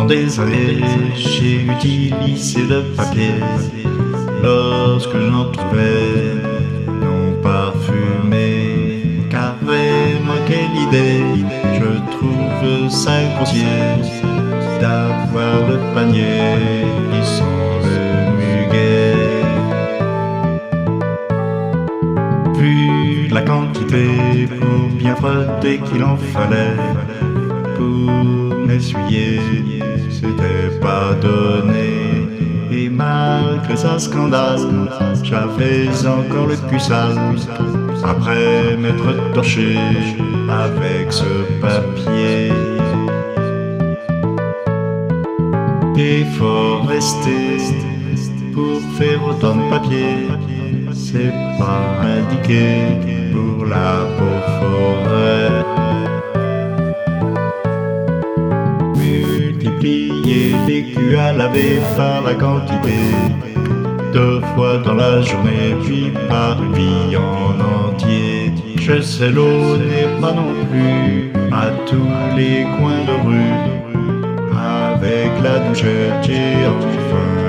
Pendant des années, j'ai utilisé le papier lorsque j'en trouvais non parfumé. Car vraiment quelle idée, je trouve ça grossier d'avoir le panier qui sent le muguet. Vu la quantité pour bien frotter qu'il en fallait pour m'essuyer, c'était pas donné. Et malgré ça scandale, j'avais encore le cul sale après m'être torché avec ce papier. Et faut rester pour faire autant de papier, c'est pas indiqué pour la pauvre forêt. Multiplier les culs à laver par la quantité, 2 fois dans la journée, puis par une vie en entier. Je sais, l'eau n'est pas non plus à tous les coins de rue. Avec la douchette, j'ai enfin